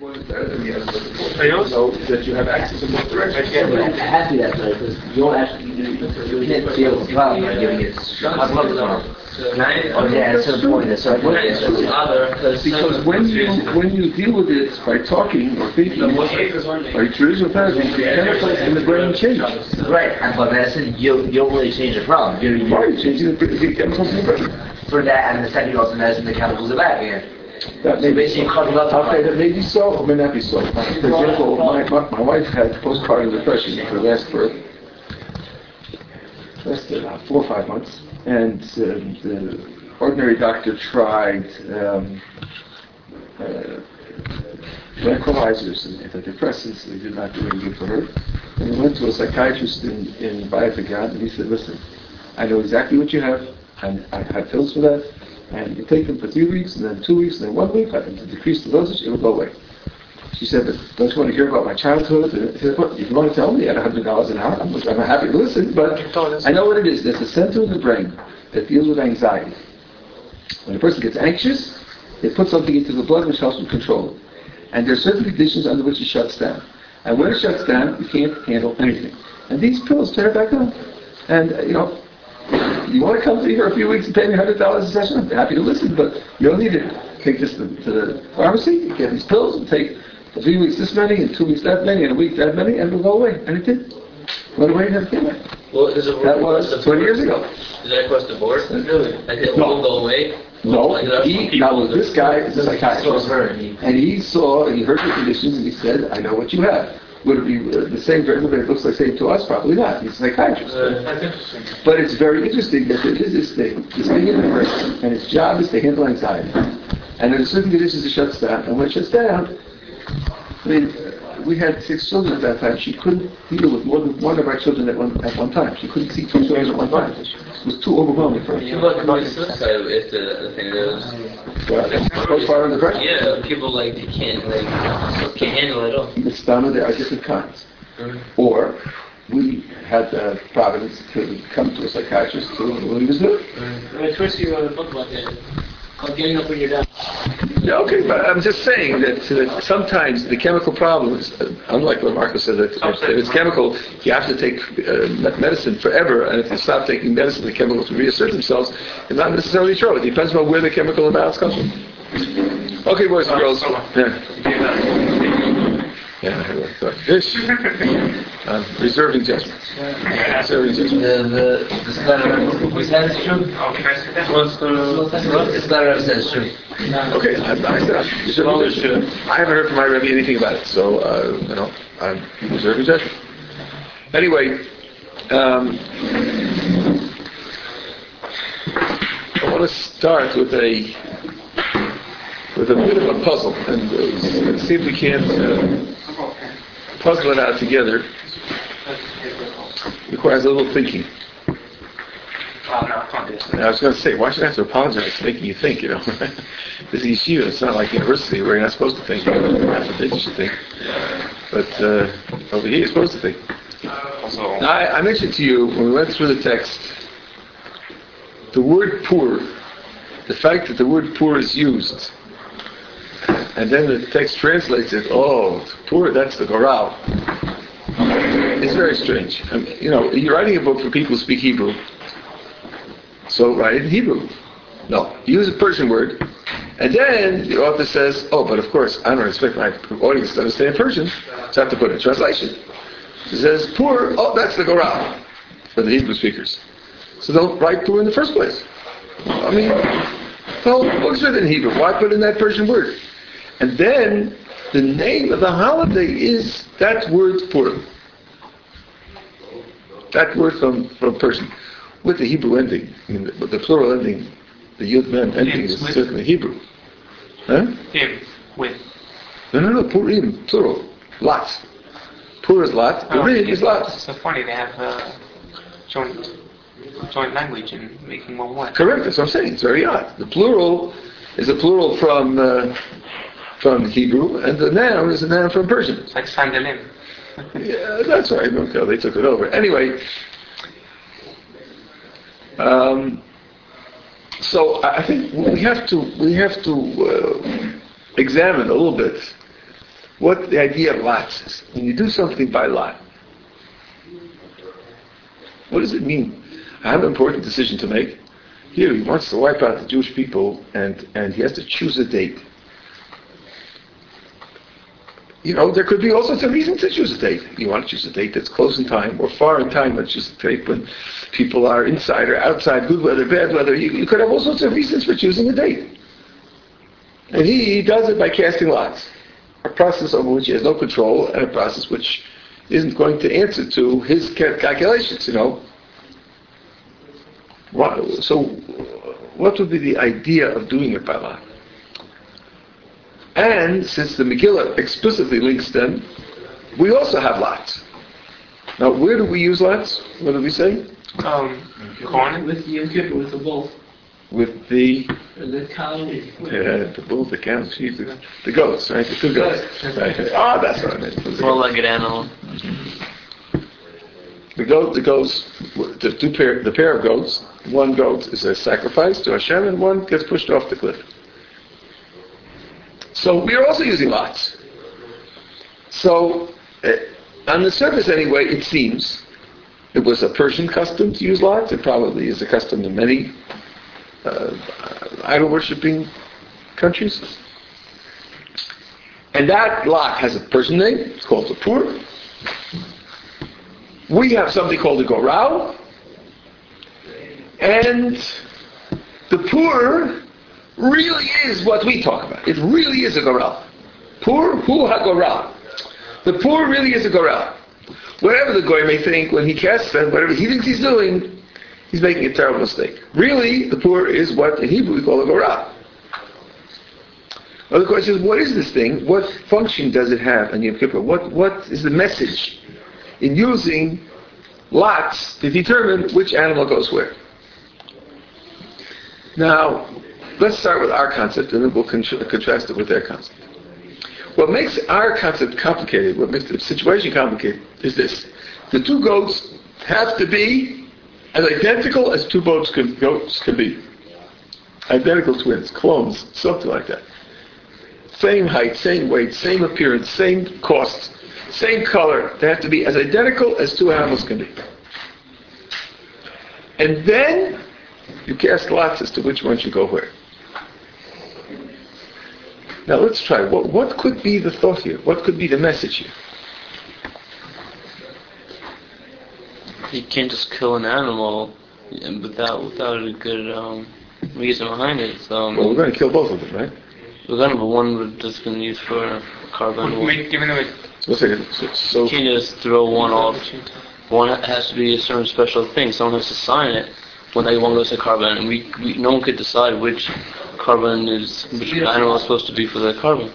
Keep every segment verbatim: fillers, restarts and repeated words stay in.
one is better than the other, but the point so that you have access in both directions. I'm happy that's right, because you don't actually, you, you can't deal with the problem by giving it. I love the problem. Oh yeah, that's the point. That's right. Because when you when you deal with it by talking or thinking, or traditional therapy, the chemicals in the brain change. Right, but medicine, you you don't really change the problem. You're, you're Why are you changing the, the chemicals in the brain? For that, and the second also medicine, the chemicals are back again. That may So be basically, so. cut it up. Okay, that may be so, or may not be so. For example, my, my, my wife had postpartum depression for the last birth, last uh, four or five months, and uh, the ordinary doctor tried um, uh, tranquilizers and antidepressants. They did not do any good for her. And we went to a psychiatrist in, in Bayapagan, and he said, listen, I know exactly what you have, and I have pills for that, and you take them for three weeks, and then two weeks, and then one week, and to decrease the dosage, it will go away. She said, but don't you want to hear about my childhood? And I said, well, if you want to tell me at one hundred dollars an hour, I'm, I'm happy to listen, but I know what it is. There's a center in the brain that deals with anxiety. When a person gets anxious, they put something into the blood which helps them control it. And there are certain conditions under which it shuts down. And when it shuts down, you can't handle anything. And these pills turn it back on. And, uh, you know, you want to come to me for a few weeks and pay me one hundred dollars a session? I'm happy to listen, but you don't need to take this to, to the pharmacy, you get these pills, and take for three weeks this many, and two weeks that many, and a week that many, and it'll go away. And it did. Went away and never came back. Well, is it that was twenty years ago. Is that across the board? Really? Like it No. will go away? No, Like he, now this guy is a psychiatrist, and he saw, and he heard the conditions, and he said, I know what you have. Would it be uh, the same for everybody? It looks like the same to us? Probably not. He's a psychiatrist. Uh, that's interesting. But it's very interesting that there is this thing, this thing in the brain, and its job is to handle anxiety. And there are certain conditions it shuts down, and when it shuts down, I mean, we had six children at that time. She couldn't deal with more than one of our children at one at one time. She couldn't see two children at one time. It was too overwhelming for her. People like commit suicide if the, the thing is. Well, postpartum depression? Yeah, people like they can't like can't handle it at all. It's done, there are different kinds. Mm-hmm. Or we had the providence to come to a psychiatrist to what he was doing. Mm-hmm. Well, first you wrote a book about that, called Getting Up When You're Down. Yeah, okay, but I'm just saying that, that sometimes the chemical problems, uh, unlike what Marco said, that if, if it's chemical, you have to take uh, medicine forever, and if you stop taking medicine, the chemicals will reassert themselves. It's not necessarily true. It depends on where the chemical imbalance comes from. Okay, boys and girls. Yeah. Yeah, fish. I'm reserving judgment. Reserving judgment. The the the Star who says it's true. The Star says true. Okay, I, I said I'm reserving judgment. I haven't heard from my Rebbe anything about it, so uh, you know I'm reserving judgment. Anyway, um, I want to start with a with a bit of a puzzle, and uh, let's see if we can't uh, puzzle it out together. It requires a little thinking. I was going to say, why should I have to apologize for making you think, you know? This is yeshiva, it's not like university where you're not supposed to think. God forbid you should think. But uh, over here you're supposed to think. Now, I, I mentioned to you, when we went through the text, the word poor, the fact that the word poor is used, and then the text translates it, oh, poor, that's the Goral. It's very strange. I mean, you know, you're writing a book for people who speak Hebrew, so write it in Hebrew. No, use a Persian word, and then the author says, oh, but of course, I don't expect my audience to understand Persian, so I have to put it in translation. It says, poor, oh, that's the Goral for the Hebrew speakers. So don't write poor in the first place. I mean, the whole book's written in Hebrew. Why put in that Persian word? And then the name of the holiday is that word Purim. That word from, from Persian. With the Hebrew ending. I mean, the, the plural ending, the Yud Mem ending is certainly Hebrew. Huh? Him, with. No, no, no, Purim, plural. Lot. Pur is Lot, Oh, Purim is Lot. It's so funny, they have uh, joint, joint language and making one one. Correct, that's what I'm saying. It's very odd. The plural is a plural from uh, from Hebrew, and the noun is a noun from Persian. It's like Sandalim. Yeah, that's right. Okay, they took it over. Anyway, um, so I think we have to we have to uh, examine a little bit what the idea of lots is. When you do something by lot, what does it mean? I have an important decision to make. Here, he wants to wipe out the Jewish people, and, and he has to choose a date. You know, there could be all sorts of reasons to choose a date. You want to choose a date that's close in time or far in time, but choose a date when people are inside or outside, good weather, bad weather. You, you could have all sorts of reasons for choosing a date. And he, he does it by casting lots. A process over which he has no control, and a process which isn't going to answer to his calculations, you know. So, what would be the idea of doing it by lot? And since the Megillah explicitly links them, we also have lots. Now, where do we use lots? What do we say? Um, corn. With the Kippur, with the bull. With the The cow. yeah, the bulls, the cows, geez, the, the goats, right? The two goats. Right. Oh, that's what I meant. The Four-legged animal. The goat, the goats, the two pair, the pair of goats. One goat is a sacrifice to Hashem, and one gets pushed off the cliff. So we are also using lots. So, uh, on the surface anyway, it seems it was a Persian custom to use lots. It probably is a custom in many uh, idol-worshipping countries. And that lot has a Persian name. It's called the Pur. We have something called the Goral. And the Pur really is what we talk about. It really is a Goral. Pur hu ha-Goral. The Pur really is a Goral. Whatever the Goy may think when he casts it, whatever he thinks he's doing, he's making a terrible mistake. Really, the Pur is what in Hebrew we call a Goral. Well, the question is, what is this thing? What function does it have in Yom Kippur? What, what is the message in using lots to determine which animal goes where? Now, let's start with our concept, and then we'll con- contrast it with their concept. What makes our concept complicated, what makes the situation complicated, is this. The two goats have to be as identical as two goats can, goats can be. Identical twins, clones, something like that. Same height, same weight, same appearance, same cost, same color. They have to be as identical as two animals can be. And then you cast lots as to which one should go where. Now let's try. What, what could be the thought here? What could be the message here? You can't just kill an animal without without a good um, reason behind it. So, um, well, we're going to kill both of them, right? We're going to, but one we're just going to use for carbon. Make, giving them a So, let's say, so, so you can't just throw one off. One has to be a certain special thing. Someone has to sign it when they one goes to carbon, and we, we no one could decide which carbon is which animal is supposed to be for the carbon.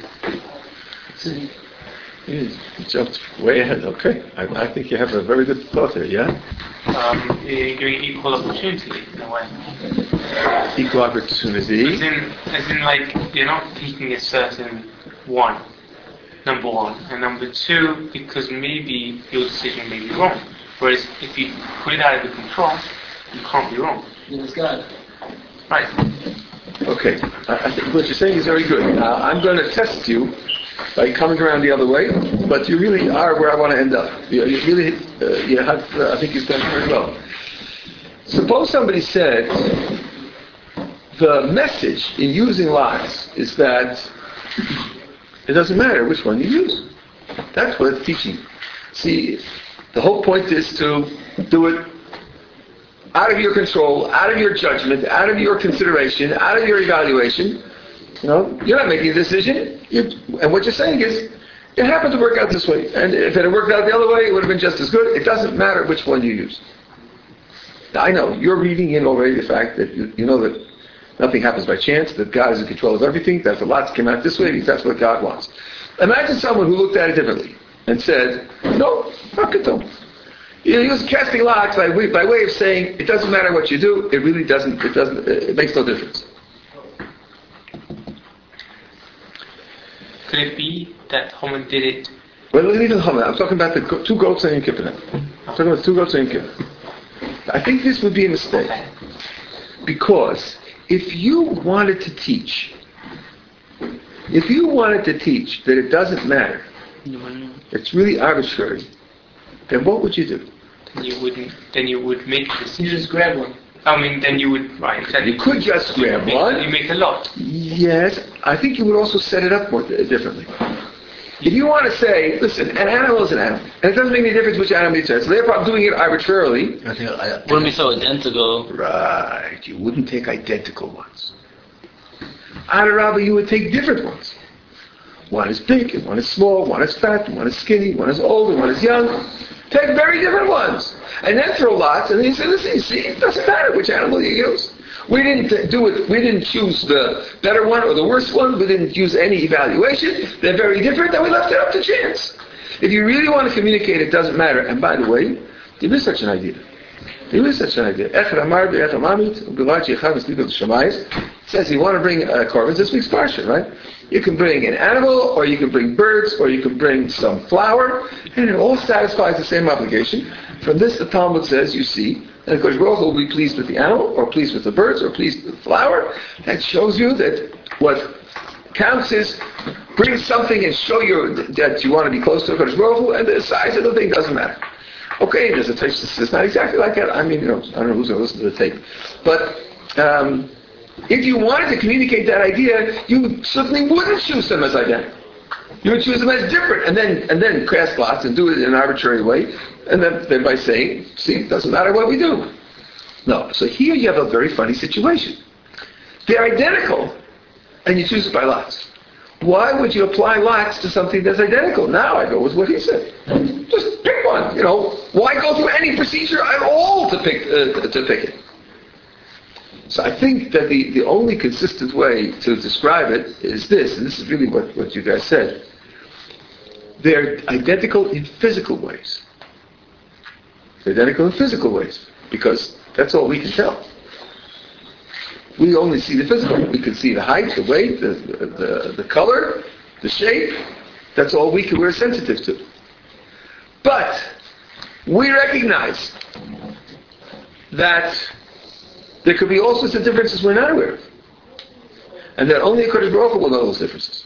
you jumped way ahead. Okay, I, I think you have a very good thought there. Yeah. um, giving equal opportunity in a way. Equal opportunity. As in, as in, like you're not picking a certain one. Number one, and number two, because maybe your decision may be wrong. Whereas if you put it out of your control, you can't be wrong. It's God. Right. Okay, I, I think what you're saying is very good. Now, I'm going to test you by coming around the other way, but you really are where I want to end up. You, you really, uh, you have, uh, I think you've done very well. Suppose somebody said, the message in using lots is that it doesn't matter which one you use. That's what it's teaching. See, the whole point is to do it out of your control, out of your judgment, out of your consideration, out of your evaluation. You know, you're not making a decision. You, and what you're saying is, it happened to work out this way. And if it had worked out the other way, it would have been just as good. It doesn't matter which one you use. Now, I know, you're reading in already the fact that you, you know that nothing happens by chance, that God is in control of everything, that the lots came out this way because that's what God wants. Imagine someone who looked at it differently and said, no, fuck it though. You know, he was casting lots by way, by way of saying, it doesn't matter what you do, it really doesn't, it doesn't, it makes no difference. Could it be that Haman did it? Well, leave it Haman. I'm talking about the go- two goats and Yom Kippur now. I'm talking about two goats and Yom Kippur. I think this would be a mistake. Because if you wanted to teach If you wanted to teach that it doesn't matter, it's really arbitrary, then what would you do? Then you wouldn't. Then you would make a decision. You just grab one. I mean, then you would right. Exactly. You could just grab make, one. You make a lot. Yes, I think you would also set it up more differently. If you want to say, listen, an animal is an animal, and it doesn't make any difference which animal it is, so therefore I'm doing it arbitrarily. I think I, Wouldn't be so identical. Right, you wouldn't take identical ones. Adarabba, you would take different ones. One is big, and one is small, one is fat, and one is skinny, one is old, and one is young. Take very different ones. And then throw lots, and then you say, listen, you see, it doesn't matter which animal you use. We didn't do it, we didn't choose the better one or the worst one, we didn't use any evaluation. They're very different, and we left it up to chance. If you really want to communicate, it doesn't matter. And by the way, there is such an idea. There is such an idea. It says you want to bring uh, korban, this week's parsha, right? You can bring an animal, or you can bring birds, or you can bring some flour, and it all satisfies the same obligation. From this, the Talmud says, you see, and of course, Baruch will be pleased with the animal, or pleased with the birds, or pleased with the flour. That shows you that what counts is bring something and show you that you want to be close to Kodesh Baruch Hu, and the size of the thing doesn't matter. Okay, there's a tape. It's not exactly like that. I mean, you know, I don't know who's going to listen to the tape, but um, if you wanted to communicate that idea, you certainly wouldn't choose them as identical. You would choose them as different, and then and then cast lots and do it in an arbitrary way, and then, then by saying, see, it doesn't matter what we do. No. So here you have a very funny situation. They're identical, and you choose it by lots. Why would you apply lots to something that's identical? Now I go with what he said. Just pick one. You know, why go through any procedure at all to pick uh, to pick it? So I think that the, the only consistent way to describe it is this, and this is really what, what you guys said. They're identical in physical ways. They're identical in physical ways, because that's all we can tell. We only see the physical. We can see the height, the weight, the, the, the color, the shape. That's all we can, we're sensitive to. But we recognize that there could be all sorts of differences we're not aware of. And that only a Kodesh Baruch Hu will know those differences.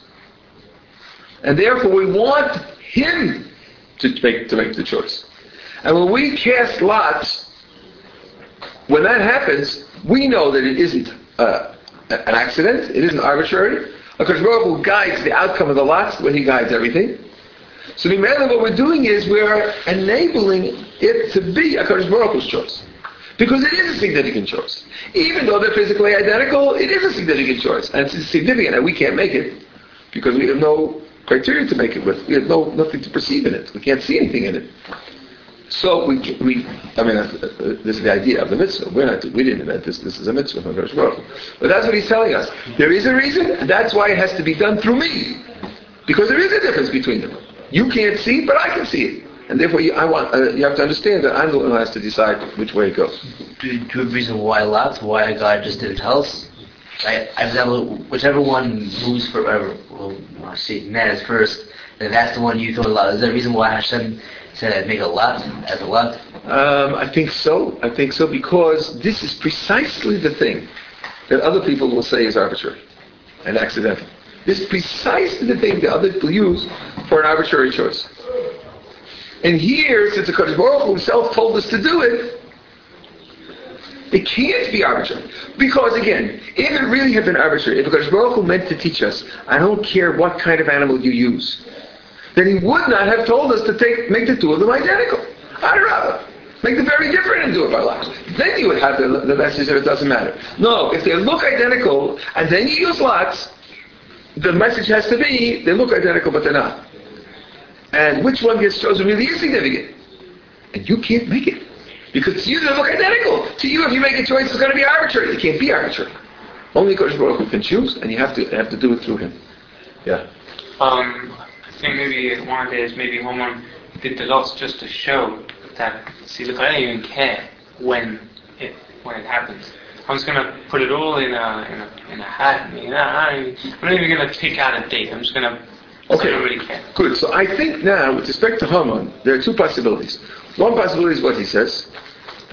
And therefore we want Him to make, to make the choice. And when we cast lots, when that happens, we know that it isn't uh, an accident, it isn't arbitrary. HaKadosh Baruch Hu guides the outcome of the lots when He guides everything. So the matter what we're doing is we're enabling it to be HaKadosh Baruch Hu's choice. Because it is a significant choice. Even though they're physically identical, it is a significant choice. And it's significant, and we can't make it because we have no criteria to make it with. We have no nothing to perceive in it. We can't see anything in it. So we, we I mean, uh, uh, this is the idea of the mitzvah. We're not, we didn't invent this. This is a mitzvah from Hakadosh Baruch Hu. But that's what he's telling us. There is a reason, and that's why it has to be done through me. Because there is a difference between them. You can't see it, but I can see it. And therefore, you, I want, uh, you have to understand that I'm the one who has to decide which way it goes. Do you, do you have a reason why lots? Why God just didn't tell us? I, I example, whichever one moves forever, well, I see, man is first, and that's the one you throw a lot. Is there a reason why Hashem said make a lot as a lot? Um, I think so. I think so because this is precisely the thing that other people will say is arbitrary and accidental. This is precisely the thing that other people use for an arbitrary choice. And here, since the Kodesh Baruch Hu himself told us to do it, it can't be arbitrary. Because again, if it really had been arbitrary, if the Kodesh Baruch Hu meant to teach us, I don't care what kind of animal you use, then he would not have told us to take make the two of them identical. I'd rather make them very different and do it by lots. Then you would have the, the message that it doesn't matter. No, if they look identical and then you use lots, the message has to be they look identical but they're not. And which one gets chosen really is significant. And you can't make it. Because to you, they look identical. To you, if you make a choice, it's going to be arbitrary. It can't be arbitrary. Only Kodesh Baruch Hu can choose, and you have to have to do it through Him. Yeah. Um, I think maybe one of the days, maybe someone did the lots just to show that, see, look, I don't even care when it when it happens. I'm just going to put it all in a in a, in a hat. You know, I, I'm not even going to pick out a date. I'm just going to Okay, I don't really care. Good. So I think now, with respect to Haman, there are two possibilities. One possibility is what he says,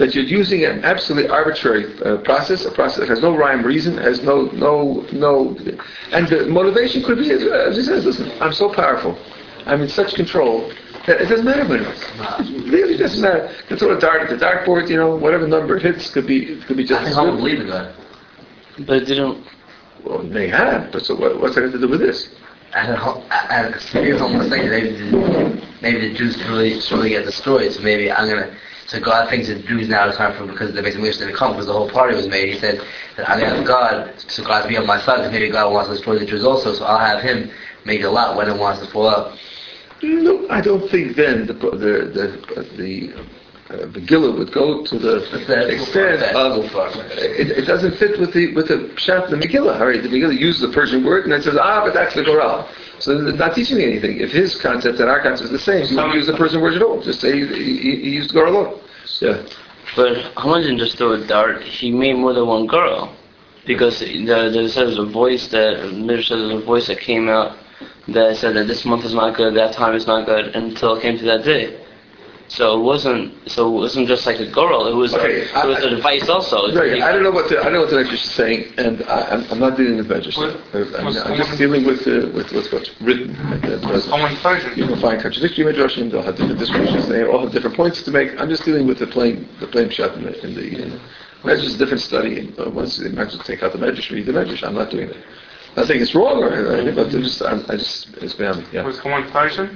that you're using an absolutely arbitrary uh, process, a process that has no rhyme, reason, has no, no, no, and the motivation could be, as he says, listen, I'm so powerful, I'm in such control, that it doesn't matter what it is. It really doesn't matter. You can throw a dart at the dartboard, you know, whatever number it hits could be, it could be just I as think I don't good. believe in God. But it didn't. Well, it may have, but so what, what's that got to do with this? I don't know. I, I, it's almost like maybe the, maybe the Jews really, really get destroyed, so maybe I'm going to... So God thinks that Jews now are time for because they basically wish to come because the whole party was made. He said that I'm going to have God, so God to be on my side because maybe God wants to destroy the Jews also, so I'll have him make a lot when it wants to fall out. No, I don't think then the the the, the uh, Megillah would go to the extent of it, it doesn't fit with the with the pshat of the Megillah. All right, the Megillah uses the Persian word and then says ah, but that's the Goral. So it's not teaching me anything. If his concept and our concept is the same, you don't use the Persian word at all. Just say he, he, he used Goral. Yeah. But Haman didn't just throw a dart. He made more than one girl, because there there says a voice that Midrash says a voice that came out that said that this month is not good, that time is not good, until it came to that day. So it wasn't. So it wasn't just like a girl. It was. Okay, a, it was I, a device also. Right. I don't know what the I don't know what the Medrash is saying, and I, I'm, I'm not dealing with Medrash. I'm, I'm just dealing with uh, with with what's written at the present. You can find contradictory Medrashim. They'll have different descriptions. They all have different points to make. I'm just dealing with the plain the plain pshat in the in the. In the Medrash is a different study. And, uh, once the Medrash take out the Medrash, read the Medrash. I'm not doing that. I'm not saying it's wrong or anything, but just I'm, I just it's beyond me. Yeah. Was Haman Persian?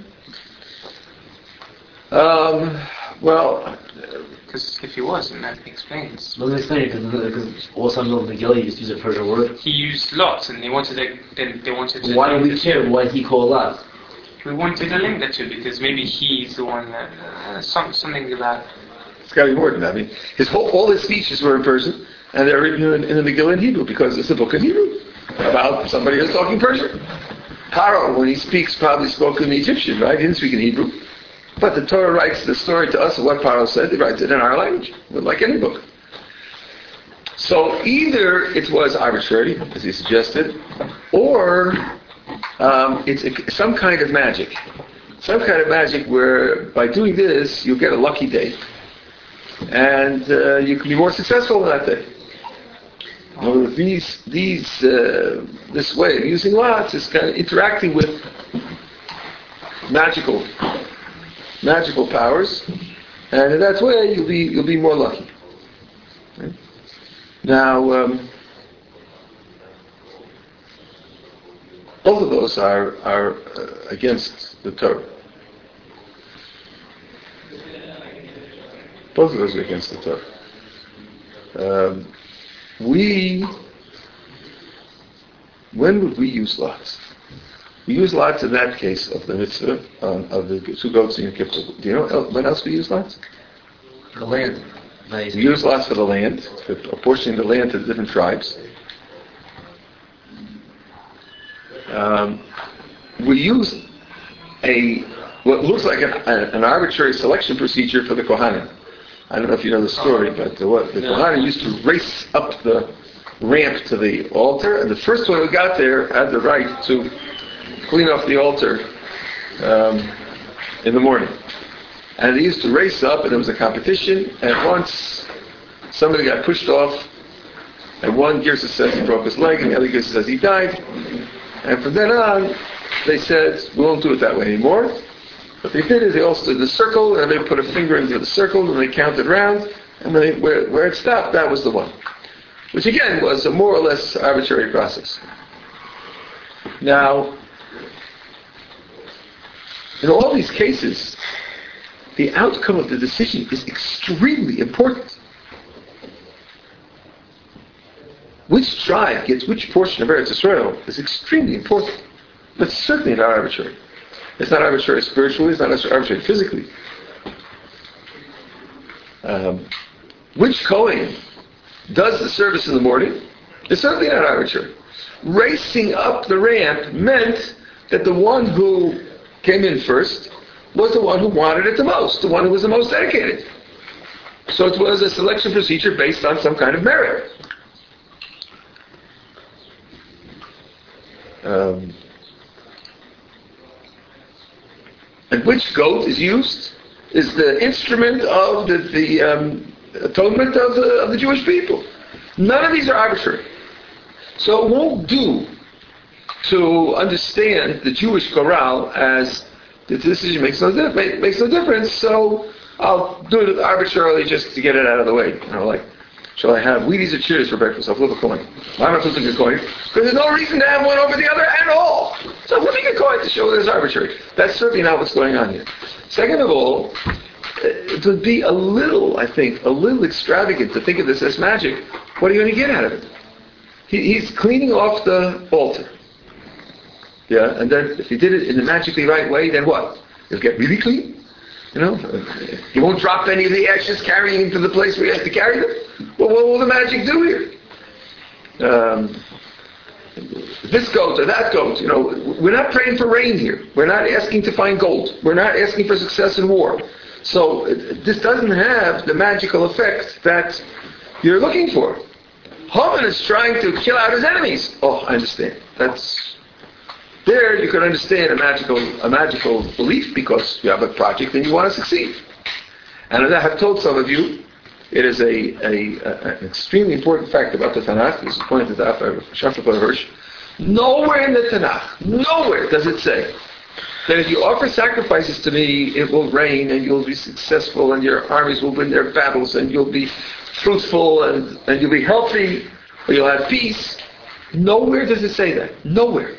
Um. Well. Because if he was, then that explains. Doesn't explain it because all some of the Megillah used to use a Persian word. He used lots, and they wanted to. Then they wanted to. Why do we care? Why did he call lots? We wanted to link that to because maybe he's the one that uh, some, something about. It's got to be more than that. I mean, his whole all his speeches were in Persian, and they're written in, in the Megillah in Hebrew because it's a book in Hebrew about somebody who's talking Persian. Paro, when he speaks, probably spoke in Egyptian, right? He didn't speak in Hebrew. But the Torah writes the story to us of what Paro said. He writes it in our language, like any book. So either it was arbitrary, as he suggested, or um, it's a, some kind of magic. Some kind of magic where by doing this, you get a lucky day. And uh, you can be more successful on that day. In other words, these, these, uh, this way of using lots is kind of interacting with magical magical powers, and in that way you'll be you'll be more lucky. Right? Now, um, both of those are are uh, against the Torah. Both of those are against the Torah. Um, we, when would we use lots? We use lots in that case of the mitzvah, um, of the two goats in Yom Kippur. Do you know when else we use lots? The land. Nice. We use lots for the land, for apportioning the land to the different tribes. Um, we use a what looks like an, an arbitrary selection procedure for the Kohanim. I don't know if you know the story, but the, what, the yeah. Kohanim used to race up the ramp to the altar, and the first one who got there had the right to clean off the altar um, in the morning. And they used to race up, and there was a competition, and once somebody got pushed off, and one Gersa says he broke his leg, and the other Gersa says he died. And from then on, they said, we won't do it that way anymore. What they did is they all stood in a circle, and they put a finger into the circle, and they counted round, and when they, where, where it stopped, that was the one. Which again was a more or less arbitrary process. Now, in all these cases, the outcome of the decision is extremely important. Which tribe gets which portion of Eretz Yisrael is extremely important. But certainly not arbitrary. It's not arbitrary spiritually, it's not arbitrary physically. Um, which Kohen does the service in the morning is certainly not arbitrary. Racing up the ramp meant that the one who came in first was the one who wanted it the most, the one who was the most dedicated. So it was a selection procedure based on some kind of merit. Um, and which goat is used is the instrument of the, the um, atonement of the, of the Jewish people. None of these are arbitrary. So it won't do to understand the Jewish chorale as the decision makes no, dif- makes no difference, so I'll do it arbitrarily just to get it out of the way. You know, like, shall I have Wheaties or Cheers for breakfast? I'll flip a coin. Why am I flipping a coin? Because there's no reason to have one over the other at all. So I'm flipping a coin to show that it's arbitrary. That's certainly not what's going on here. Second of all, it would be a little, I think, a little extravagant to think of this as magic. What are you going to get out of it? He, he's cleaning off the altar. Yeah, and then if he did it in the magically right way, then what? It'll get really clean. You know, he won't drop any of the ashes carrying him to the place where he has to carry them. Well, what will the magic do here? Um, this goat or that goat, you know, we're not praying for rain here. We're not asking to find gold. We're not asking for success in war. So this doesn't have the magical effect that you're looking for. Haman is trying to kill out his enemies. Oh, I understand. That's there. You can understand a magical a magical belief because you have a project and you want to succeed. And as I have told some of you, it is a, a, a an extremely important fact about the Tanakh. This is pointed out by Shafar Hirsch. Nowhere in the Tanakh, nowhere does it say that if you offer sacrifices to me, it will rain and you'll be successful and your armies will win their battles and you'll be fruitful and, and you'll be healthy or you'll have peace. Nowhere does it say that. Nowhere.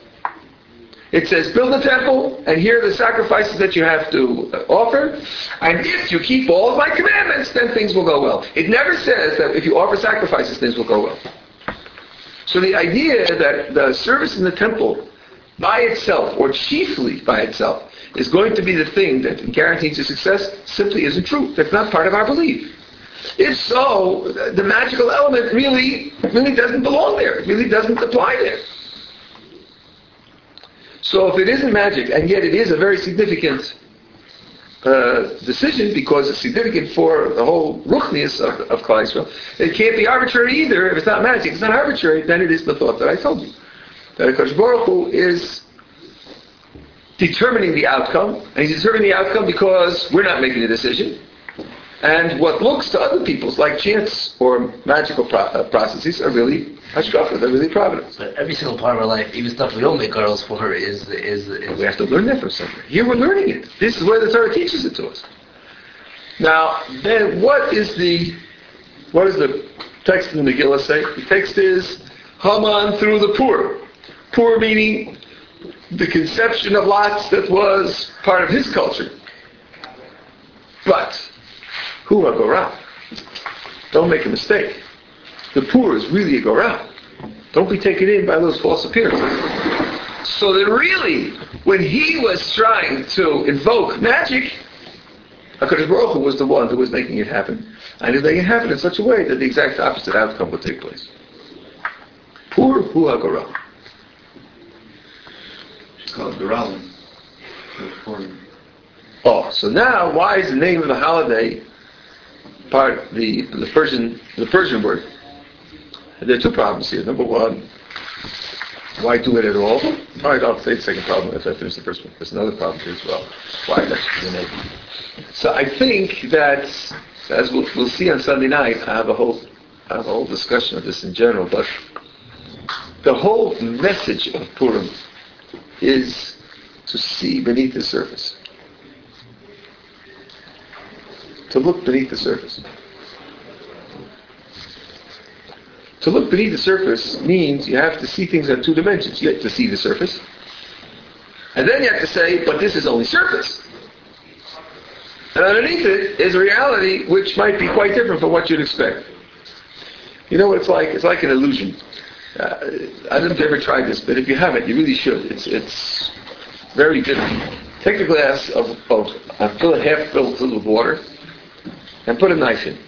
It says, build a temple and here are the sacrifices that you have to offer, and if you keep all of my commandments, then things will go well. It never says that if you offer sacrifices, things will go well. So the idea that the service in the temple by itself, or chiefly by itself, is going to be the thing that guarantees your success simply isn't true. That's not part of our belief. If so, the magical element really, really doesn't belong there. It really doesn't apply there. So if it isn't magic, and yet it is a very significant uh, decision because it's significant for the whole ruchnius of, of Klal Yisrael, it can't be arbitrary either. If it's not magic, it's not arbitrary, then it is the thought that I told you. That HaKadosh Baruch Hu is determining the outcome, and he's determining the outcome because we're not making the decision. And what looks to other people's like chance or magical pro- uh, processes are really hashkafa, they're really providence. But every single part of our life, even stuff we don't make girls for, is is, is we have to learn that from somewhere. Here we're learning it. This is where the Torah teaches it to us. Now, then, what is the what does the text in the Megillah say? The text is Haman through the poor. Poor meaning the conception of lots that was part of his culture. But who a gorah? Don't make a mistake. The poor is really a gorah. Don't be taken in by those false appearances. So that really, when he was trying to invoke magic, HaKadosh Baruch Hu was the one who was making it happen. And he was making it happen in such a way that the exact opposite outcome would take place. Poor hu a gorah. It's called Geralim. Oh, so now why is the name of the holiday part the the Persian the Persian word? There are two problems here. Number one, why do it at all? All right, I'll say the second problem after I finish the first one. There's another problem here as well. Why that should be made. So I think that, as we'll, we'll see on Sunday night, I have a whole I have a whole discussion of this in general, but the whole message of Purim is to see beneath the surface. To look beneath the surface. To look beneath the surface means you have to see things on two dimensions. You have to see the surface. And then you have to say, but this is only surface. And underneath it is a reality which might be quite different from what you'd expect. You know what it's like? It's like an illusion. Uh, I don't know if you ever tried this, but if you haven't, you really should. It's it's very good. Take a glass of, of uh, fill it half filled with water, and put a knife in.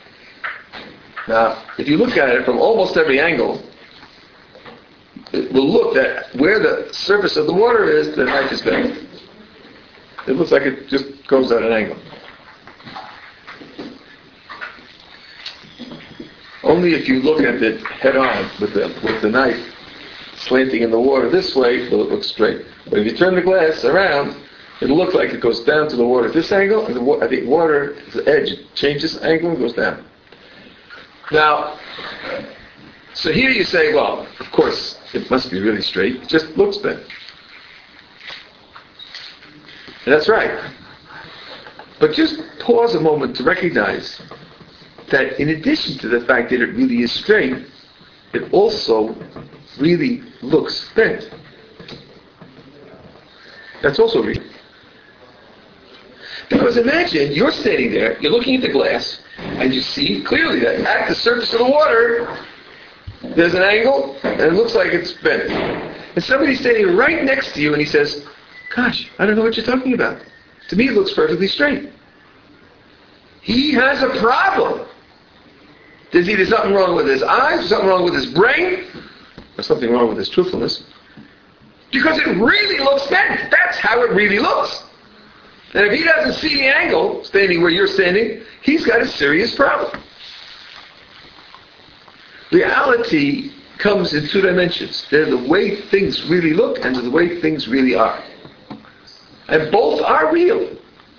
Now, if you look at it from almost every angle, it will look that where the surface of the water is, the knife is bent. It looks like it just goes at an angle. Only if you look at it head on with the with the knife slanting in the water this way, will it look straight. But if you turn the glass around, it'll look like it goes down to the water at this angle, and the, wa- at the water, the edge changes angle and goes down. Now, so here you say, well, of course, it must be really straight. It just looks bent. And that's right. But just pause a moment to recognize that in addition to the fact that it really is straight, it also really looks bent. That's also real. Because imagine you're standing there, you're looking at the glass, and you see clearly that at the surface of the water, there's an angle, and it looks like it's bent. And somebody's standing right next to you, and he says, gosh, I don't know what you're talking about. To me, it looks perfectly straight. He has a problem. There's either something wrong with his eyes, or something wrong with his brain, or something wrong with his truthfulness. Because it really looks bent. That's how it really looks. And if he doesn't see the angle, standing where you're standing, he's got a serious problem. Reality comes in two dimensions. They're the way things really look and the way things really are. And both are real.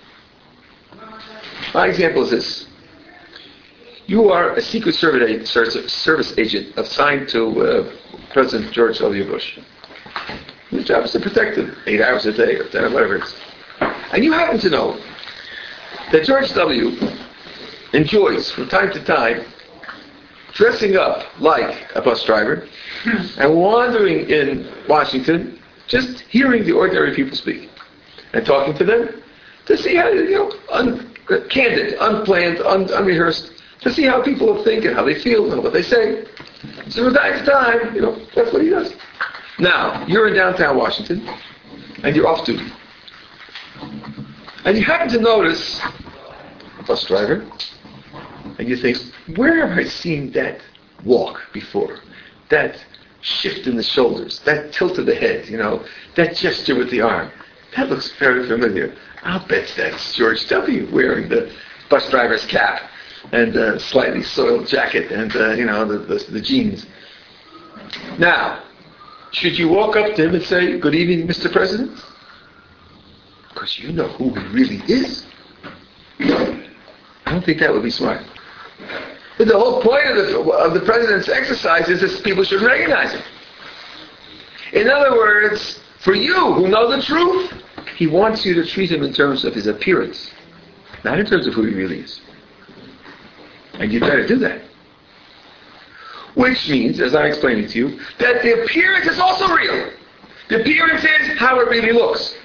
My example is this. You are a Secret Service agent assigned to uh, President George W. Bush. Your job is to protect him eight hours a day or ten or whatever it is. And you happen to know that George W. enjoys, from time to time, dressing up like a bus driver and wandering in Washington, just hearing the ordinary people speak and talking to them to see how, you know, un- candid, unplanned, un- unrehearsed, to see how people think and how they feel and what they say. So from time to time, you know, that's what he does. Now, you're in downtown Washington, and you're off duty. And you happen to notice a bus driver, and you think, where have I seen that walk before? That shift in the shoulders, that tilt of the head, you know, that gesture with the arm. That looks very familiar. I'll bet that's George W. wearing the bus driver's cap and a slightly soiled jacket and, uh, you know, the, the, the jeans. Now, should you walk up to him and say, good evening, Mister President? Because you know who he really is. I don't think that would be smart. But the whole point of the, of the president's exercise is that people should recognize him. In other words, for you who know the truth, he wants you to treat him in terms of his appearance, not in terms of who he really is. And you try to do that. Which means, as I explained it to you, that the appearance is also real. The appearance is how it really looks.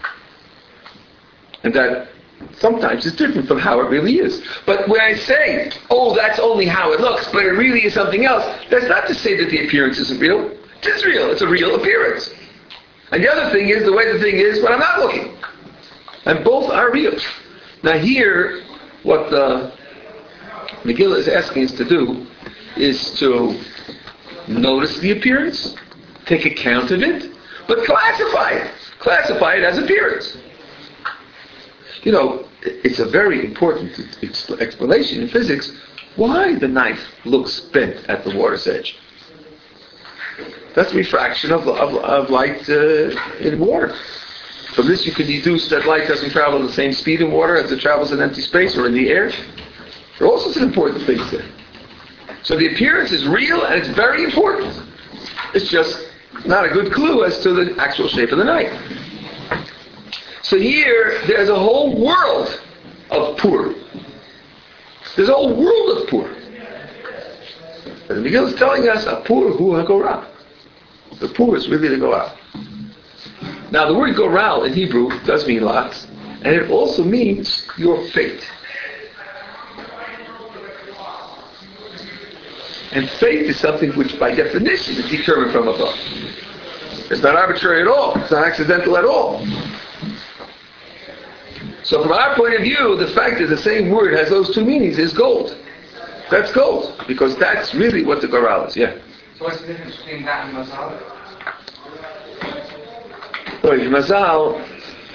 And that sometimes it's different from how it really is. But when I say, oh, that's only how it looks, but it really is something else, that's not to say that the appearance isn't real. It is real. It's a real appearance. And the other thing is, the way the thing is when I'm not looking. And both are real. Now here, what the Megillah is asking us to do is to notice the appearance, take account of it, but classify it. Classify it as appearance. You know, it's a very important ex- explanation in physics why the knife looks bent at the water's edge. That's refraction of, of, of light uh, in water. From this you can deduce that light doesn't travel at the same speed in water as it travels in empty space or in the air. There are all sorts of important things there. So the appearance is real and it's very important. It's just not a good clue as to the actual shape of the knife. So here, there's a whole world of pur. There's a whole world of pur. And the Megillah is telling us, a pur hu hagorah. The pur is really to go out. Now, the word goral in Hebrew does mean lots, and it also means your fate. And fate is something which, by definition, is determined from above. It's not arbitrary at all. It's not accidental at all. So from our point of view, the fact that the same word has those two meanings is gold. That's gold, because that's really what the goral is, yeah. So what's the difference between that and mazal? Well, mazal,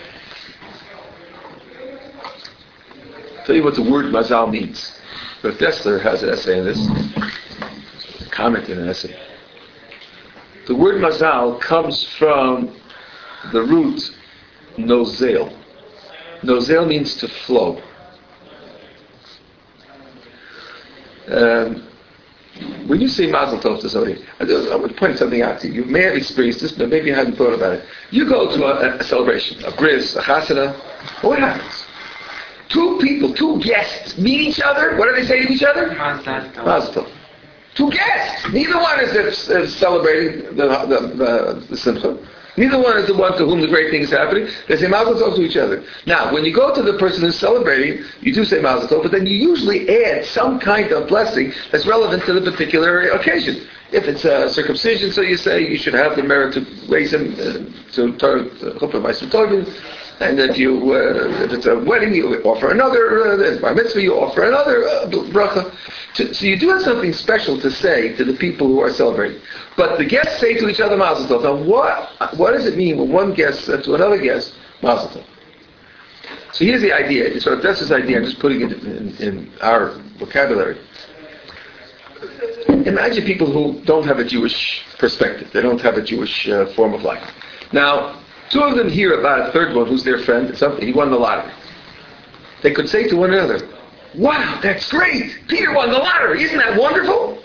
I'll tell you what the word mazal means. But Dessler has an essay on this, a comment in an essay. The word mazal comes from the root nozel. Nozel means to flow. Um, when you say Mazel Tov to somebody, I, I want to point something out to you. You may have experienced this, but maybe you hadn't thought about it. You go to a, a celebration, a bris, a chasana. What happens? Two people, two guests meet each other. What do they say to each other? Mazel Tov. Mazel Tov. Two guests. Neither one is uh, celebrating the, the, the, the simcha. Neither one is the one to whom the great thing is happening. They say Mazel Tov to each other. Now, when you go to the person who's celebrating, you do say Mazel Tov, but then you usually add some kind of blessing that's relevant to the particular occasion. If it's a circumcision, so you say you should have the merit to raise him uh, to Chuppah Ma'aser Tovim. And if you, uh, if it's a wedding, you offer another. Uh, if bar mitzvah, you offer another uh, bracha. To, so you do have something special to say to the people who are celebrating. But the guests say to each other Mazel Tov. Now, what what does it mean when one guest says to another guest Mazel Tov? So here's the idea. So that's this idea. I'm just putting it in, in our vocabulary. Imagine people who don't have a Jewish perspective. They don't have a Jewish uh, form of life. Now, two of them hear about a third one who's their friend. Something he won the lottery. They could say to one another, "Wow, that's great! Peter won the lottery. Isn't that wonderful?"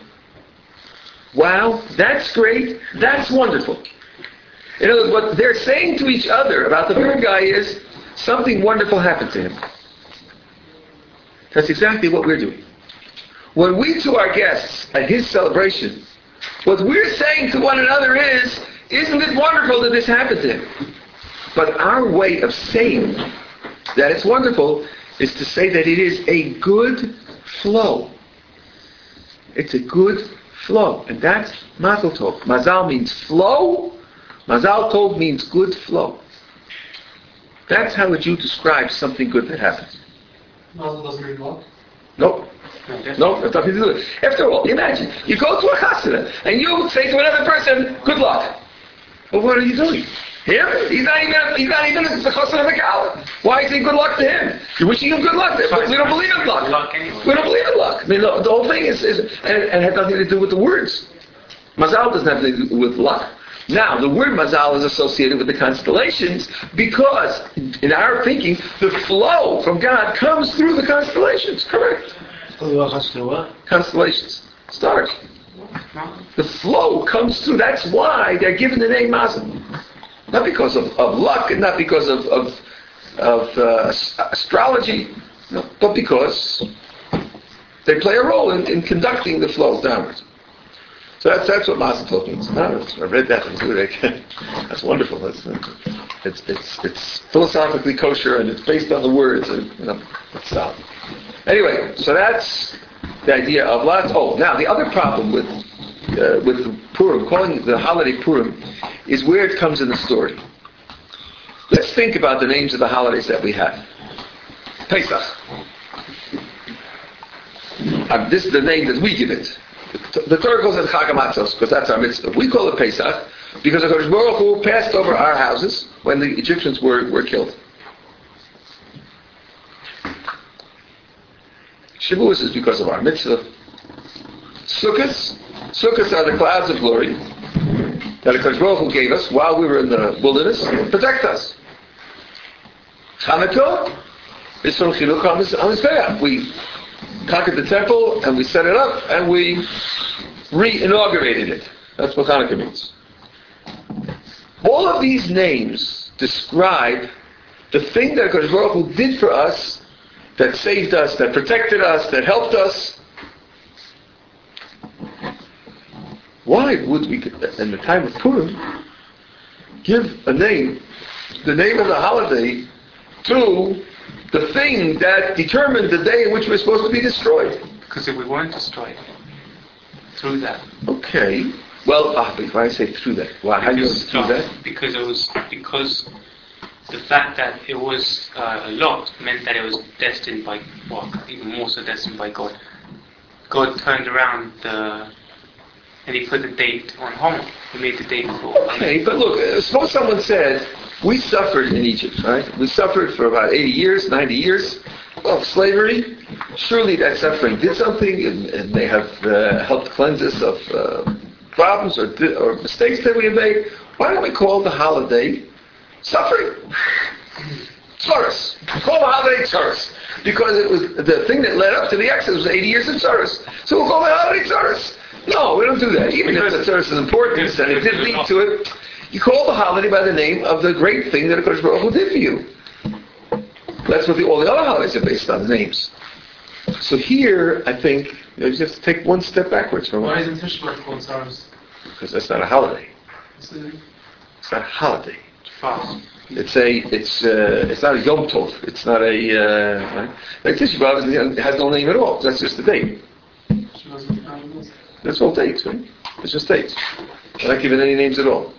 Wow, that's great. That's wonderful. In other words, what they're saying to each other about the third guy is something wonderful happened to him. That's exactly what we're doing. When we to our guests at his celebration, what we're saying to one another is, isn't it wonderful that this happened to him? But our way of saying that it's wonderful is to say that it is a good flow. It's a good flow. And that's Mazel Tov. Mazal means flow. Mazal Tov means good flow. That's how a Jew describes something good that happens. Mazel doesn't mean luck? Nope. No, that's nothing to do with it. After all, imagine, you go to a chasana and you say to another person, good luck. Well, what are you doing? Him? He's not even, he's not even the chasana of the Kala. Why is he good luck to him? You're wishing him good luck. But we don't believe in luck. Luck anyway. We don't believe in luck. I mean, the, the whole thing is, is and, and it has nothing to do with the words. Mazal doesn't have anything to do with luck. Now, the word mazal is associated with the constellations because, in our thinking, the flow from God comes through the constellations. Correct. Constellations. Stars. The flow comes through. That's why they're given the name Mazal. Not because of, of luck and not because of, of, of uh, astrology, no, but because they play a role in, in conducting the flow downwards. So that's that's what Mazel Tov means. No, I read that in Zurich. That's wonderful. That's, it's it's it's philosophically kosher and it's based on the words. And, you know, it's solid. Anyway, so that's the idea of lots. Oh, now the other problem with uh, with Purim, calling the holiday Purim, is where it comes in the story. Let's think about the names of the holidays that we have. Pesach. Uh, this is the name that we give it. The Torah calls it Chag HaMatzos because that's our mitzvah. We call it Pesach because the Kodesh Baruch Hu passed over our houses when the Egyptians were, were killed. Shavuos is because of our mitzvah. Sukkot, Sukkot are the clouds of glory that the Kodesh Baruch Hu gave us while we were in the wilderness to protect us. Hanukkah is from Chinuch HaMizbeach. We conquered the temple and we set it up and we re-inaugurated it. That's what Hanukkah means. All of these names describe the thing that Kodesh Baruch Hu did for us, that saved us, that protected us, that helped us. Why would we, in the time of Purim, give a name, the name of the holiday, to the thing that determined the day in which we're supposed to be destroyed? Because if we weren't destroyed through that. Okay. Well, ah, but if I say through that, why? How do you know through that? Because it was because the fact that it was uh, a lot meant that it was destined by, well, even more so destined by God. God turned around the, and He put the date on Homer. He made the date for. Okay, but look, uh, suppose someone said, we suffered in Egypt, right? We suffered for about eighty years, ninety years of slavery. Surely that suffering did something and, and may have uh, helped cleanse us of uh, problems or, or mistakes that we have made. Why don't we call the holiday suffering? Tzoros. Call the holiday Tzoros. Because it was the thing that led up to the Exodus was eighty years of Tzoros. So we'll call the holiday Tzoros. No, we don't do that. Even if the Tzoros is important and it did lead to it, you call the holiday by the name of the great thing that HaKadosh Baruch Hu did for you. That's what the, all the other holidays are based on, the names. So here, I think, you just have to take one step backwards from Why it. isn't Tisha B'Av called Tzaros? Because that's not a holiday. It's a- It's not a holiday. Fast. It's a, it's, uh, it's not a Yom Tov. It's not a, uh, right? Like Tisha B'Av has no name at all. That's just a date. she wasn't found in this. That's all dates, right? It's just dates. They're not given any names at all.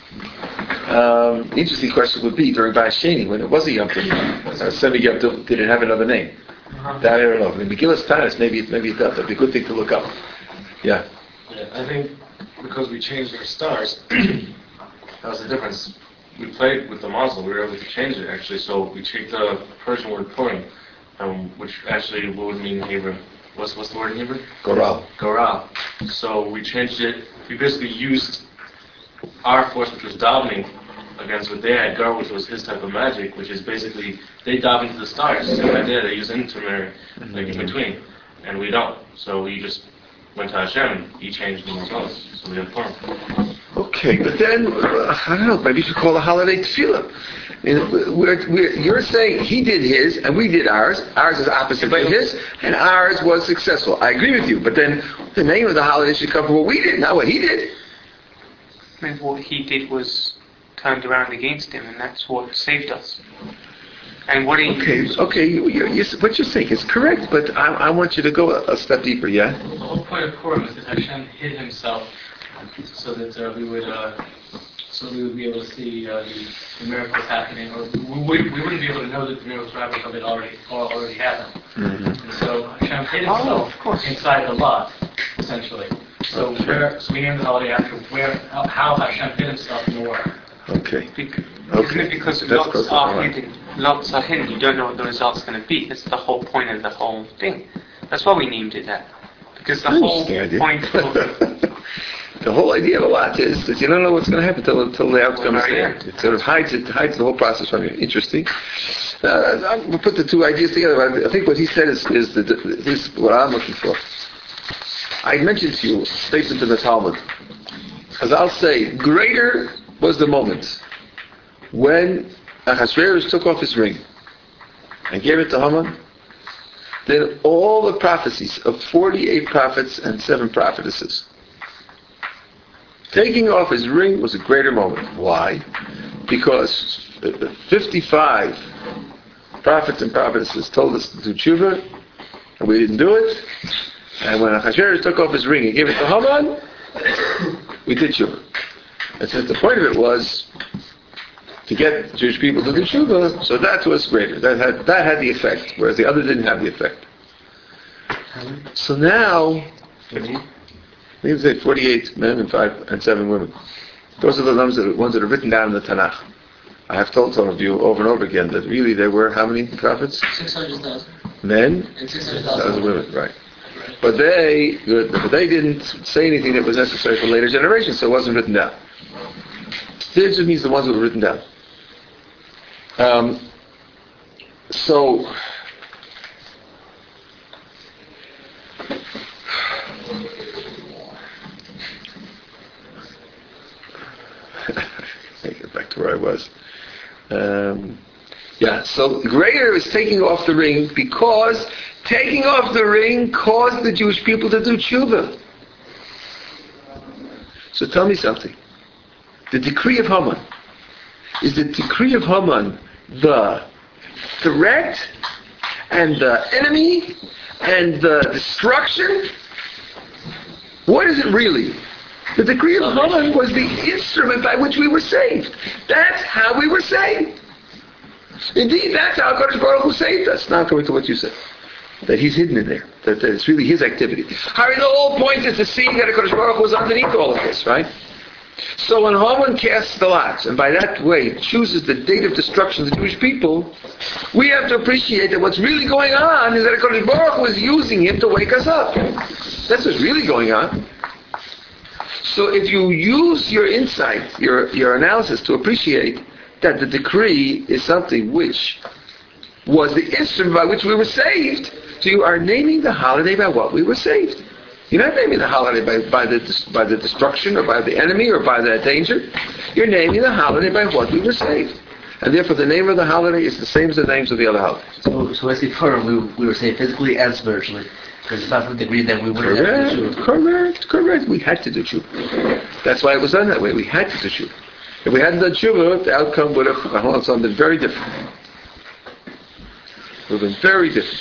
Um, the interesting question would be during Ba'as Sheni, when it was a Yom Tov, uh, Semi Yom Tov, did it have another name? Uh-huh. That I don't know. In Megillas Tanis, maybe it, maybe it does. That'd be a good thing to look up. Yeah. Yeah, I think because we changed our stars, that was the difference. We played with the Muslim, we were able to change it actually, so we changed the Persian word Purim, um, which actually would mean in Hebrew. What's, what's the word in Hebrew? Goral. Goral. So we changed it, we basically used our force, which was davening, against what they had, Gar, which was his type of magic, which is basically, they dive into the stars, same idea, they use intermarry, like in between, and we don't. So we just went to Hashem, and he changed the results, so we have Purim. Okay, but then, uh, I don't know, maybe you should call the holiday Tefillah. I mean, we're, we're, you're saying he did his, and we did ours. Ours is opposite by his, and ours was successful. I agree with you, but then the name of the holiday should come from what we did, not what he did. And what he did was turned around against him, and that's what saved us. And what he Okay, okay, you, you, you, what you're saying is correct, but I, I want you to go a, a step deeper, yeah? The whole point of Purim is that Hashem hid himself so that uh, we would uh, so we would be able to see uh, the, the miracles happening, or we, we wouldn't be able to know that the miracles were happening until it already all already happened. Mm-hmm. And so Hashem hid Oh, himself of course. inside the lot, essentially. So Okay. where so we named the holiday after where how, how Hashem hid himself in the world. Okay. Bec- Okay. Isn't it because That's lots close to are the line. hidden? Lots are hidden. You don't know what the result's going to be. That's the whole point of the whole thing. That's why we named it that. Because the whole Interesting idea. point of The whole idea of a lot is that you don't know what's going to happen until, until the outcome is Well, there. yeah. It sort of hides it, hides the whole process from you. Interesting. Uh, I'm going to put the two ideas together. But I think what he said is, is, the, is what I'm looking for. I mentioned to you a statement in the Talmud. As I'll say, greater was the moment when Ahasuerus took off his ring and gave it to Haman. Then all the prophecies of forty-eight prophets and seven prophetesses. Taking off his ring was a greater moment. Why? Because fifty-five prophets and prophetesses told us to do tshuva, and we didn't do it. And when Ahasuerus took off his ring and gave it to Haman, we did tshuva. And since the point of it was to get Jewish people to do tshuva, so that was greater. That had that had the effect, whereas the other didn't have the effect. So now, we would say forty-eight men and five and seven women. Those are the numbers that ones that are written down in the Tanakh. I have told some of you over and over again that really there were how many prophets? Six hundred thousand. Men, And six hundred thousand thousand women, right? But they, good, but they didn't say anything that was necessary for later generations, so it wasn't written down. This just means the ones that were written down. Um, so, I get back to where I was. Um, yeah, so greater is taking off the ring because taking off the ring caused the Jewish people to do tshuva. So tell me something. The decree of Haman, is the decree of Haman the threat and the enemy and the destruction? What is it really? The decree of Haman was the instrument by which we were saved. That's how we were saved. Indeed, that's how HaKadosh Baruch Hu saved us. Not according to what you said. That he's hidden in there. That, that it's really his activity. Harry, the whole point is to see that HaKadosh Baruch Hu was underneath all of this, right? So when Haman casts the lots, and by that way chooses the date of destruction of the Jewish people, we have to appreciate that what's really going on is that HaKadosh Baruch Hu was using him to wake us up. That's what's really going on. So if you use your insight, your, your analysis to appreciate that the decree is something which was the instrument by which we were saved. So you are naming the holiday by what we were saved. You're not naming the holiday by, by the by the destruction or by the enemy or by the danger. You're naming the holiday by what we were saved. And therefore the name of the holiday is the same as the names of the other holidays. So, so as before, we, we were saved physically and spiritually. Because if not for the degree, then we wouldn't have to do Correct, correct, correct. We had to do tshuva. That's why it was done that way. We had to do tshuva. If we hadn't done tshuva, the outcome would have been very different. It would have been very different.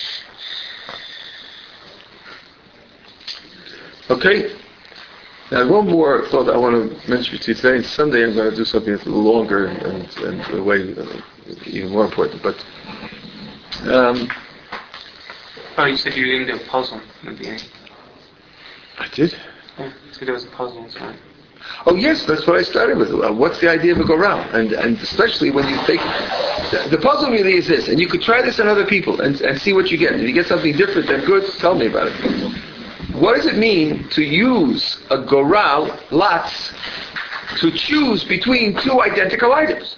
Okay? Now one more thought I want to mention to you today. And Sunday I'm going to do something that's a little longer and, and in a way uh, even more important. But um, Oh, you said you didn't do a puzzle in the beginning. I did. Yeah, you said there was a puzzle, sorry. Oh yes, that's what I started with. Uh, what's the idea of a goral? And and especially when you take the, the puzzle really is this, and you could try this on other people and, and see what you get. If you get something different, then good. Tell me about it. What does it mean to use a goral, lots, to choose between two identical items?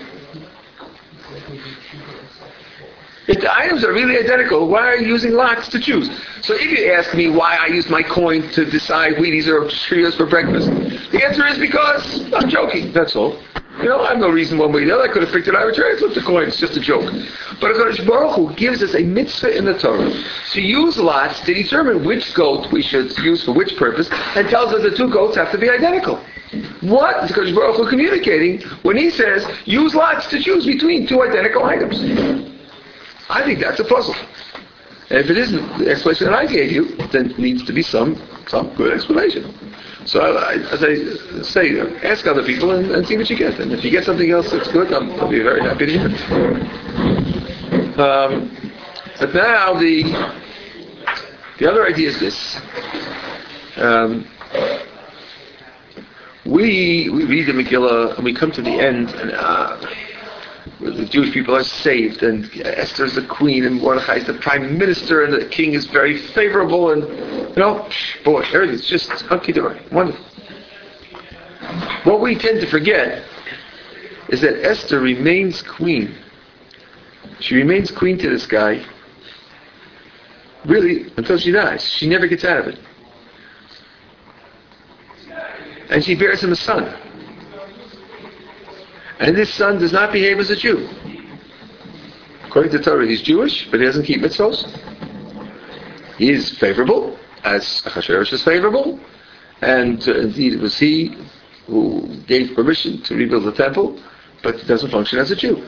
If the items are really identical, why are you using lots to choose? So if you ask me why I use my coin to decide Wheaties or Cheerios for breakfast, the answer is because I'm joking, that's all. You know, I have no reason one way or the other. I could have picked it arbitrarily, flipped the coin, it's just a joke. But HaKadosh Baruch Hu gives us a mitzvah in the Torah to use lots to determine which goat we should use for which purpose, and tells us the two goats have to be identical. What is HaKadosh Baruch Hu communicating when he says, use lots to choose between two identical items? I think that's a puzzle. And if it isn't the explanation that I gave you, then it needs to be some some good explanation. So I, I, as I say, ask other people and, and see what you get. And if you get something else that's good, I'm, I'll be very happy to hear it. Um, but now the the other idea is this. Um, we we read the Megillah and we come to the end and uh, the Jewish people are saved, and Esther is the queen, and Mordechai is the prime minister, and the king is very favorable, and you know, boy, everything's just hunky-dory, wonderful. What we tend to forget is that Esther remains queen. She remains queen to this guy, really, until she dies. She never gets out of it. And she bears him a son. And this son does not behave as a Jew. According to Torah, he's Jewish, but he doesn't keep mitzvos. He is favorable, as Achashverosh is favorable, and uh, indeed it was he who gave permission to rebuild the temple, but he doesn't function as a Jew.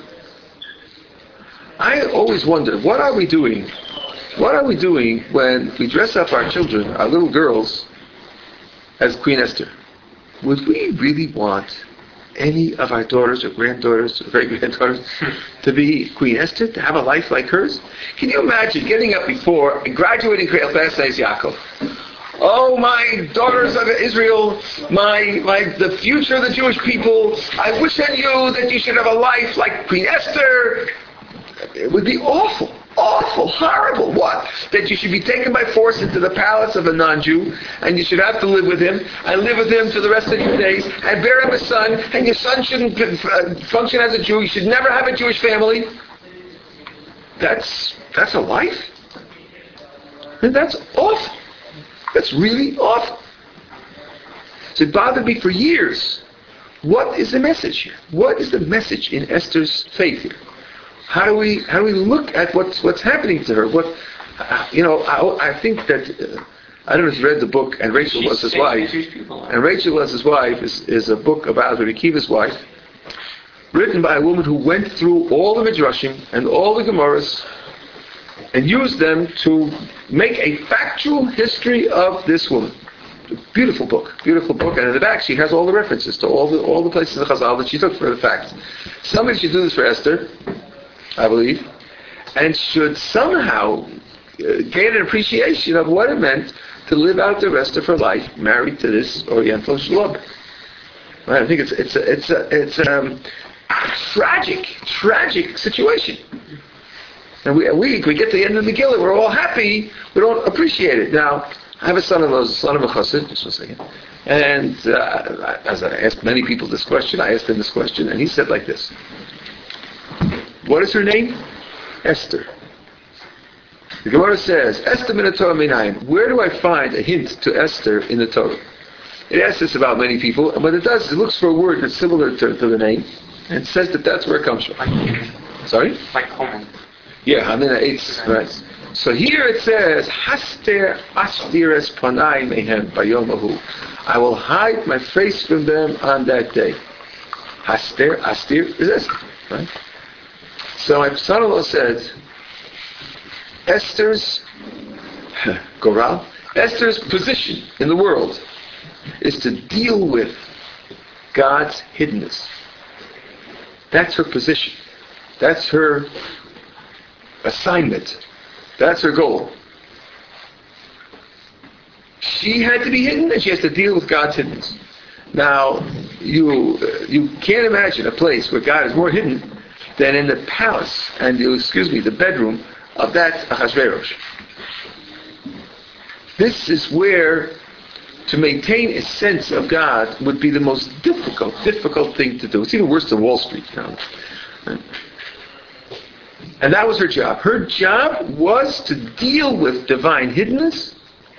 I always wonder, what are we doing? What are we doing when we dress up our children, our little girls, as Queen Esther? Would we really want any of our daughters or granddaughters or great-granddaughters to be Queen Esther, to have a life like hers? Can you imagine getting up before and graduating class says Yaakov? Oh, my daughters of Israel, my, my, the future of the Jewish people, I wish I knew that you should have a life like Queen Esther. It would be awful. Awful, horrible. What? That you should be taken by force into the palace of a non-Jew, and you should have to live with him, and live with him for the rest of your days, and bear him a son, and your son shouldn't uh, function as a Jew. You should never have a Jewish family. That's that's a life? And that's awful. That's really awful. So it bothered me for years. What is the message here? What is the message in Esther's faith here? How do we how do we look at what's what's happening to her? What uh, you know? I, I think that uh, I don't know if you read the book. And Rachel She's was his wife. And Rachel was his wife is, is a book about Rabbi Akiva's wife, written by a woman who went through all the midrashim and all the gemaras and used them to make a factual history of this woman. Beautiful book, beautiful book, and in the back she has all the references to all the all the places in Chazal that she took for the facts. Somebody should do this for Esther, I believe, and should somehow uh, gain an appreciation of what it meant to live out the rest of her life married to this Oriental shlub. Right, I think it's it's a, it's a, it's um, a tragic, tragic situation. And we, we we get to the end of the Megillah, we're all happy, we don't appreciate it. Now, I have a son-in-law, a son of a chassid, just one second. And uh, as I asked many people this question, I asked him this question, and he said like this. What is her name? Esther. The Gemara says, Esther min Torah minayin. Where do I find a hint to Esther in the Torah? It asks this about many people, and what it does is it looks for a word that's similar to, to the name, and it says that that's where it comes from. Sorry? Like common. Yeah, I mean, it's, right. So here it says, Haster astir es panai mehem bayomahu. I will hide my face from them on that day. Haster, astir is Esther, right? So my son-in-law said, Esther's Goral, Esther's position in the world is to deal with God's hiddenness. That's her position. That's her assignment. That's her goal. She had to be hidden, and she has to deal with God's hiddenness. Now, you uh, you can't imagine a place where God is more hidden than in the palace and the, excuse me, the bedroom of that Ahasuerus. This is where to maintain a sense of God would be the most difficult, difficult thing to do. It's even worse than Wall Street, you know. And that was her job. Her job was to deal with divine hiddenness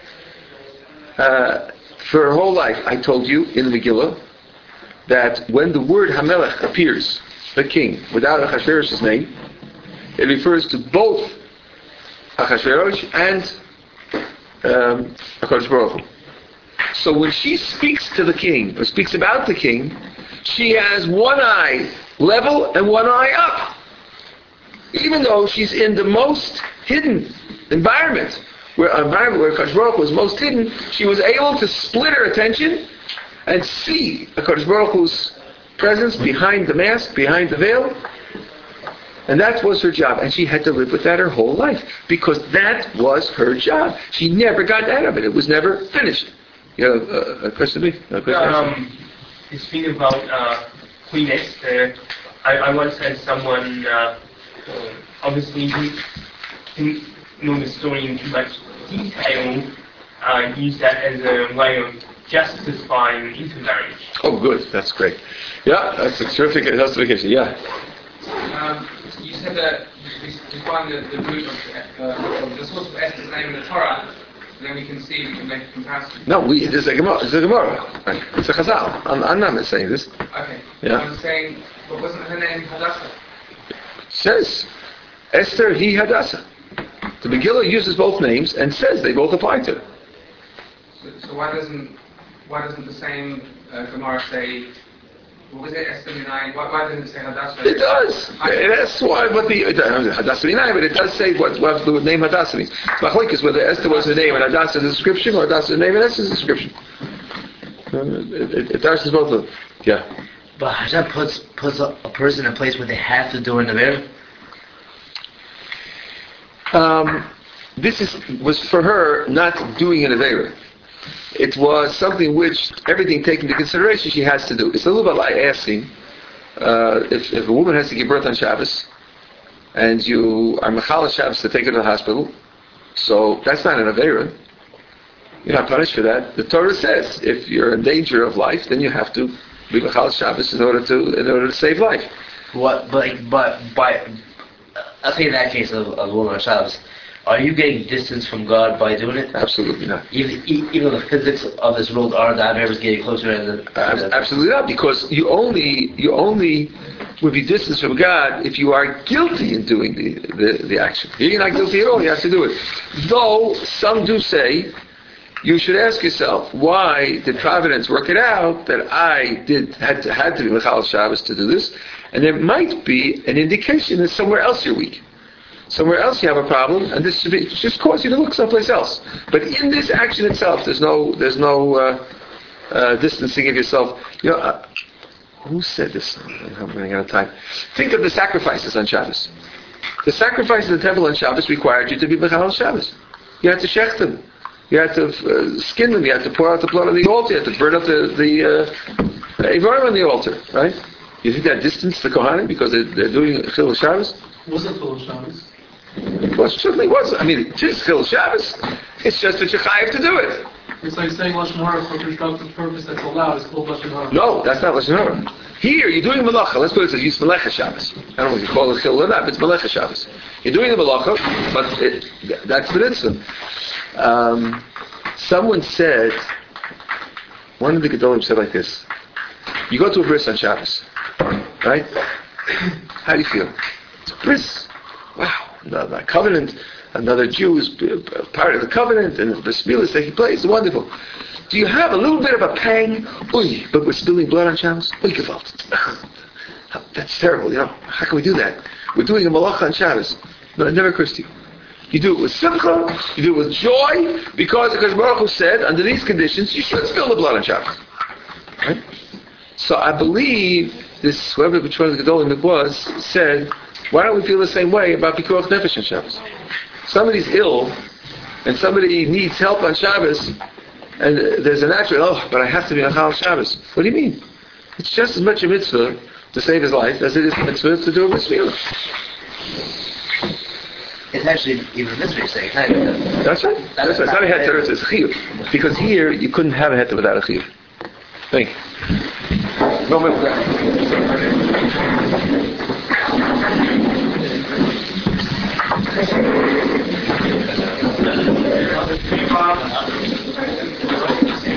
uh, for her whole life. I told you in the Megillah that when the word Hamelech appears, the king, without Achashverosh's name, it refers to both Achashverosh and um, HaKadosh Baruch Hu. So when she speaks to the king, or speaks about the king, she has one eye level and one eye up. Even though she's in the most hidden environment, where environment where HaKadosh Baruch Hu was most hidden, she was able to split her attention and see HaKadosh Baruch Hu's presence behind the mask, behind the veil. And that was her job. And she had to live with that her whole life, because that was her job. She never got out of it. It was never finished. You have a, a question to me? A question? Um, this thing about uh, Queen Esther, I, I once had someone, uh, uh, obviously didn't know the story in too much detail, uh, use that as a way of justifying intermarriage. Oh, good. That's great. Yeah, that's a terrific justification. Yeah. Um, you said that we find the, the root of, uh, of the source of Esther's name in the Torah, then we can see, we can make a comparison. No, we, there's a Gemara. It's a Gemara. Right. It's a Chazal. I'm, I'm not saying this. Okay. Yeah. I was saying, but wasn't her name Hadassah? Says Esther, he Hadassah. The Megillah uses both names and says they both apply to her. So, so why doesn't why doesn't the same uh, Gemara say, what was it, Esther Minai? Why, why doesn't it say Hadassah? It does. It, that's why what the Hadassah Minai, but it does say what, what the name Hadassah means. Machlokes is whether Esther was her name and Hadassah is a description, or Hadassah is name and Esther is a description. Uh, it, it, it does both of them. Yeah. But Hashem puts puts a, a person in a place where they have to do an Avera. Um, this is was for her not doing an Avera. It was something which, everything taken into consideration, she has to do. It's a little bit like asking uh, if, if a woman has to give birth on Shabbos and you are Mechal Shabbos to take her to the hospital, so that's not an Avera. You're not punished for that. The Torah says if you're in danger of life, then you have to be Mechal Shabbos in order to in order to save life. What? But but by I'll say in that case of, of woman on Shabbos, are you getting distance from God by doing it? Absolutely not. Even even though the physics of this world are that Avera is getting closer and the, uh, absolutely not, because you only you only would be distanced from God if you are guilty in doing the, the, the action. If you're not guilty at all, you have to do it. Though some do say, you should ask yourself, why did Providence work it out that I did had to had to be Mechal Shabbos to do this? And there might be an indication that somewhere else you're weak. Somewhere else you have a problem, and this should be, just cause you to look someplace else. But in this action itself, there's no there's no uh, uh, distancing of yourself. You know, uh, who said this? I'm running out of time. Think of the sacrifices on Shabbos. The sacrifices in the temple on Shabbos required you to be Mechal Shabbos. You had to shech them. You had to uh, skin them. You had to pour out the blood on the altar. You had to burn up the the uh, Evarim on the altar. Right? You think that distance the Kohanim because they're, they're doing Chilul Shabbos? Was it Chilul Shabbos? Well, it certainly was. I mean, it is Chilul Shabbos. It's just that you're chayav to do it. It's like saying Lashon Hara for constructive purpose that's allowed. It's called Lashon Hara. No, that's not Lashon Hara. Here, you're doing Malacha. Let's put it as it's Melecha Shabbos. I don't know if you call it Chil or not, but it's Melecha Shabbos. You're doing the Malacha, but it, that's the mitzvah. Um, someone said, one of the Gedolim said like this, you go to a bris on Shabbos, right? How do you feel? It's a bris. Wow, another covenant, another Jew is part of the covenant, and the bris milah that he plays, wonderful. Do you have a little bit of a pang? Oy, but we're spilling blood on Shabbos? Oy, gewalt. That's terrible, you know. How can we do that? We're doing a malacha on Shabbos. No, it never occurs to you. You do it with simcha, you do it with joy, because because Baruch Hu said, under these conditions, you should spill the blood on Shabbos. Right? So I believe this, whoever which one of the Gedolim it was, said, why don't we feel the same way about Pikuach Nefesh on Shabbos? Somebody's ill, and somebody needs help on Shabbos, and there's a natural, oh, but I have to be on Chal Shabbos. What do you mean? It's just as much a mitzvah to save his life as it is a mitzvah to do a mitzvah. It's actually even a mitzvah you're saying. That's right. That's right. It's not a heter, it's a chiyuv. Because here, you couldn't have a heter without a chiyuv. Thank you. No, no, no.